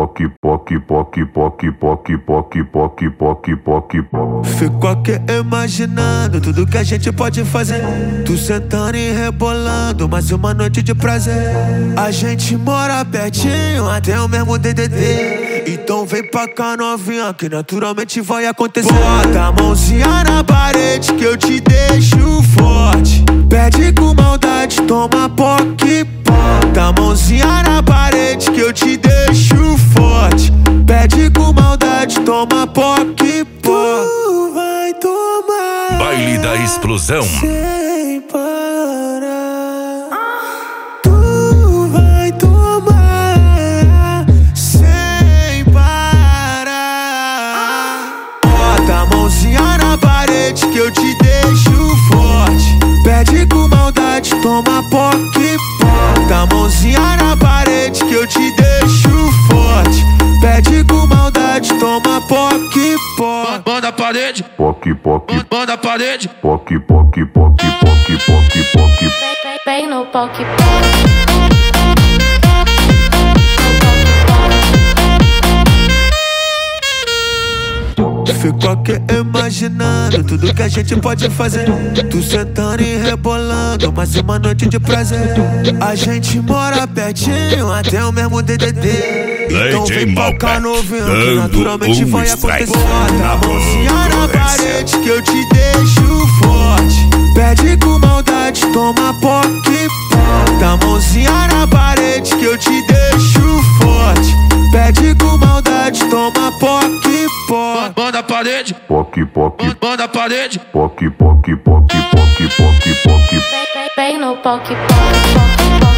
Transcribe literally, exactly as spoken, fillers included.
poc, poc, poc, poc, poc, poc, poc, poc, poc, poc. Fico aqui imaginando tudo que a gente pode fazer. Tu sentando e rebolando, mais uma noite de prazer. A gente mora pertinho, até o mesmo D D D. Então vem pra cá novinha, que naturalmente vai acontecer. Bota a mãozinha na parede que eu te deixo forte. Pede com maldade, toma poc, bota a mãozinha na parede que eu te deixo forte. Pede com maldade, toma poc, pó. Tu vai tomar Baile da Explosão sem parar. Tu vai tomar sem parar. Bota a mãozinha na parede que eu te deixo forte. Pede com maldade, toma poc, bota a mãozinha na parede que eu te deixo forte. Pede com maldade, toma poc, pó. Manda a parede, Poc, poc, manda a parede. poc, poc, poc, poc, poc, poc. Vem no poc poc. Fico aqui imaginando tudo que a gente pode fazer. Tu sentando e rebolando, mais uma noite de prazer. A gente mora pertinho, até o mesmo D D D. Então D J vem pra cá Malbec, novinho, que dando naturalmente um vai strike acontecer. Bota a mãozinha na concorrência. parede que eu te deixo forte. Pede com maldade, toma poc, bota a mãozinha na parede que eu te deixo forte. Pede com maldade, toma poc, pó. Manda a parede, Poc, poc, manda a parede. poc, poc, poc, poc, poc, poc. Vem no poc poc.